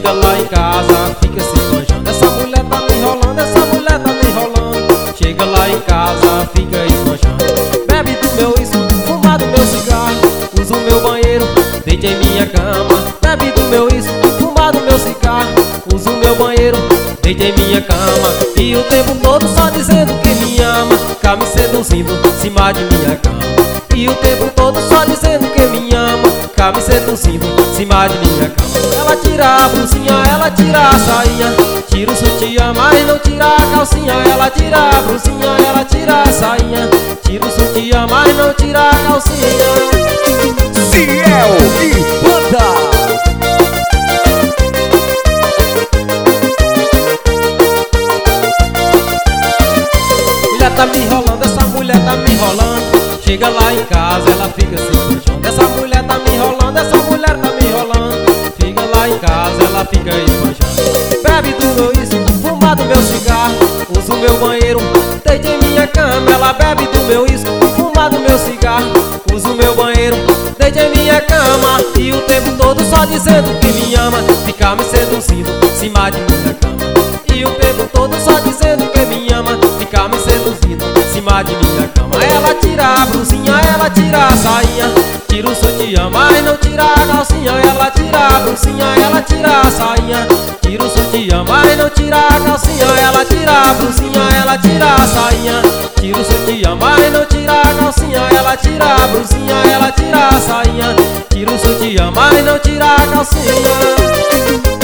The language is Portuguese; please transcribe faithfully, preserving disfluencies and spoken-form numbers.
Chega lá em casa, fica se esbanjando. Essa mulher tá me enrolando, essa mulher tá me enrolando. Chega lá em casa, fica esbanjando. Bebe do meu uísque, fuma do meu cigarro, usa o meu banheiro, deita em minha cama. Bebe do meu uísque, fuma do meu cigarro, usa o meu banheiro, deita em minha cama. E o tempo todo só dizendo que me ama, fica me seduzindo em cima de minha cama. E o tempo todo só dizendo que me ama, fica me seduzindo em cima de minha cama. Ela tira a blusinha, ela tira a sainha, tira o sutiã, mas não tira a calcinha. Ela tira a blusinha, ela tira a sainha, tira o sutiã, mas não tira a calcinha. Ciel e Banda. Mulher tá me enrolando, essa mulher tá me enrolando. Chega lá em casa, ela fica se esbanjando. Essa mulher tá me enrolando, essa mulher tá me enrolando. Chega lá em casa, ela fica esbanjando. Bebe do meu uísque, fuma do meu cigarro, usa o meu banheiro, deita em minha cama. Ela bebe do meu uísque, fuma do meu cigarro, usa o meu banheiro, deita em minha cama. E o tempo todo só dizendo que me ama, fica me seduzindo em cima de minha cama. E o tempo todo só dizendo que me ama, fica me seduzindo em cima de minha cama. Ela tira a blusinha, ela tira a sainha, tira o sutiã, mas não tira a calcinha. Ela tira a blusinha, ela tira a sainha, tira o sutiã, mas não tira a calcinha. Ela tira a blusinha, ela tira a sainha, tira o sutiã, mas não tira a calcinha. Ela tira a blusinha, ela tira a sainha, tira o sutiã, mas não tira a calcinha.